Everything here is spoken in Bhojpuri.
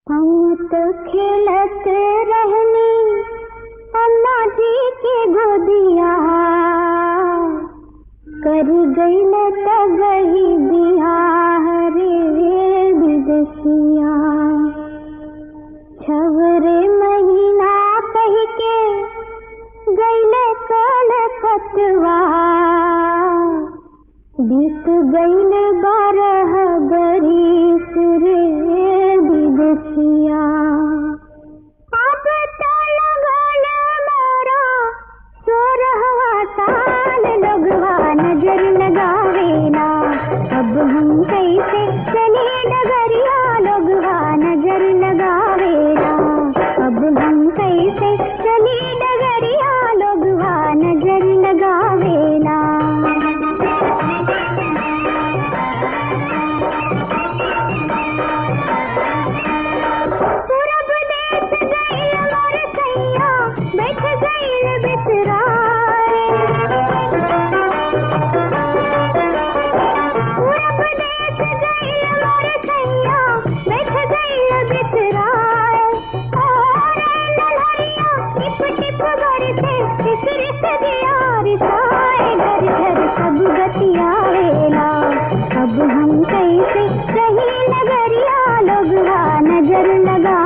हम तो खेलत रहनी अम्मा जी के गोदिया, कर गईल तगही बियाह रे विदेशिया। छवरे महीना कह के गईल कलकतवा, बीत गईल 12 बरिस रे विदेशिया। अब तो लगल मोरा 16वां साल, लोगवा नजर लगावेला। अब हम कैसे चले डगरिया, लोगवा नजर लगावेला। अब हम कैसे चले डगरिया, लोगवा नजर लगावेला। पूरब देश गईल मोर सैया, बैठ गईल बिसराए। पूरब देश गईल मोर सैया, बैठ गईल बिसराए। और नलहरिया टिप टिप बरसे, रिस दिया रिसाए। घर घर सब गतियावेला। अब हम कैसे रही नगरिया, लोगवा नजर लगा